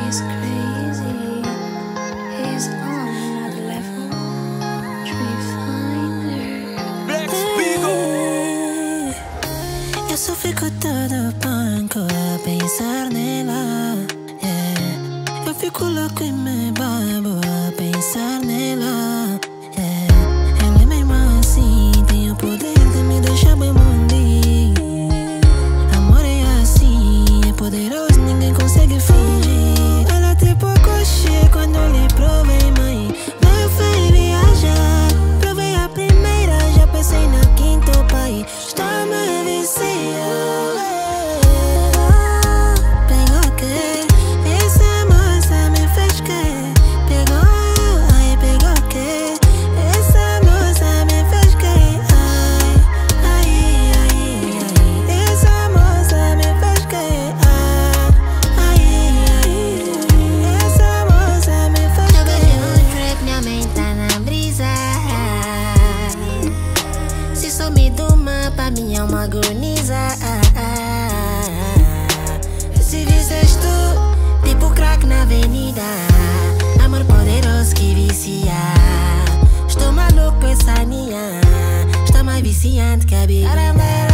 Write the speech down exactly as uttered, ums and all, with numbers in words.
He's crazy. He's on another level. Tree finder. Black Spiegel. Eu só fico todo panco a pensar nela. Yeah. Eu fico louco e me babo a pensar nela. Yeah. Ela é mesmo assim, tem o poder de me deixar bem mundi. Amor é assim, é poderoso, ninguém consegue fingir. Ela tipo coxê quando lhe provei, mãe. Não fui viajar, provei a primeira, já pensei na quinta, pai. Está me viciando. Pegou que? Essa moça me fez que? Pegou, ai, pegou que? Essa moça me fez que? Ai, ai, ai, ai. Essa moça me fez que? Ai, ai, ai. Essa moça me fez que? Eu vejo um trap, minha mente tá na brisa. Se some do mapa, minha alma agoniza. Se visses tu, tipo crack na avenida. Amor poderoso que vicia. Estou maluco com essa ninha. Está mais viciante que a bebida.